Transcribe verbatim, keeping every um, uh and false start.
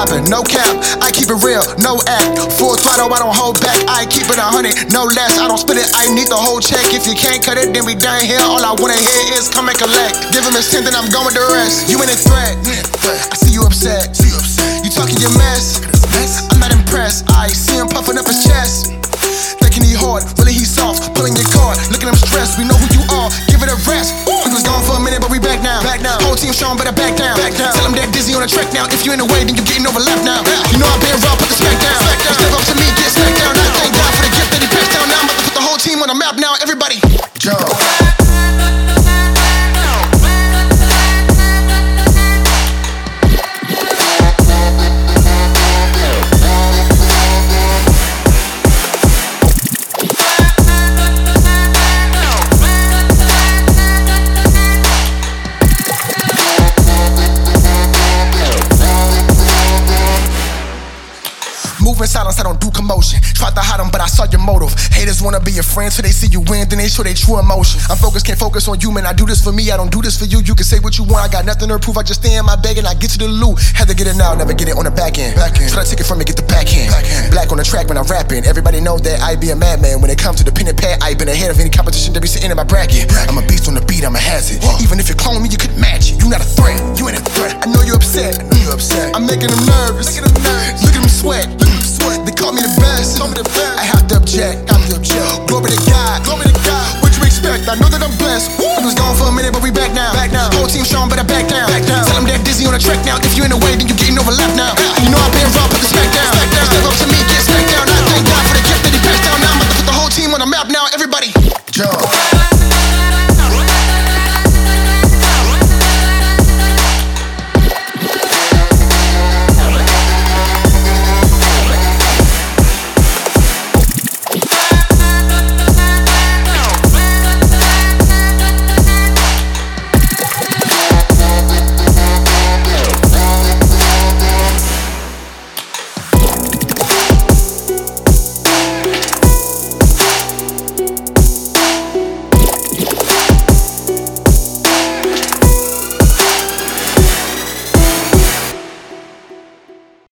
rapping, no cap. I keep it real, no act. Full throttle, I don't hold back. I keep it a hundred, no less. I don't split it, I need the whole check. If you can't cut it, then we done here. All I wanna hear is come and collect. Give him a cent, then I'm going the rest. You in a threat, I see you upset. You talking your mess, I'm not impressed. I see him puffing up his chest. Thinking he hard, really he soft. Pulling your card, looking at him stressed. We know who you are, give it a rest. We was gone for a minute, but we back now. Back now. Whole team showing, better back down. Back down. Tell him they're dizzy on the track now. If you in the way, then you getting overlapped now. You know I've been raw, put the smack down. You step up to me, get smacked down. I thank God for the gift that he passed down. Now I'm about to put the whole team on the map now. Everybody, Joe. Move in silence, I don't do commotion. Tried to hide them, but I saw your motive. Haters wanna be your friend, so they see you win, then they show their true emotion. I'm focused, can't focus on you, man. I do this for me, I don't do this for you. You can say what you want, I got nothing to prove. I just stay in my bag and I get to the loot. Had to get it now, never get it on the back end. Back end. Try to take it from me, get the backhand. Backhand. Black on the track when I'm rapping. Everybody know that I be a madman. When it comes to the pen and pad, I been ahead of any competition that be sitting in my bracket. I'm a beast on the beat, I'm a hazard. Whoa. Even if you clone me, you couldn't match it. You not a threat, you ain't a threat. I know you're upset, I know you're upset. I'm making them nervous. Making them nervous. Look at them sweat, look at them sweat. They call me the best, call me the best. I have to object, I have to object. Glory to God, glory to God. What you expect? I know that I'm blessed. Woo. We was gone for a minute, but we back now. Back now. Whole team showing, better back down. Back down. Tell them they're dizzy on the track now. If you in the way, then you getting overlapped now.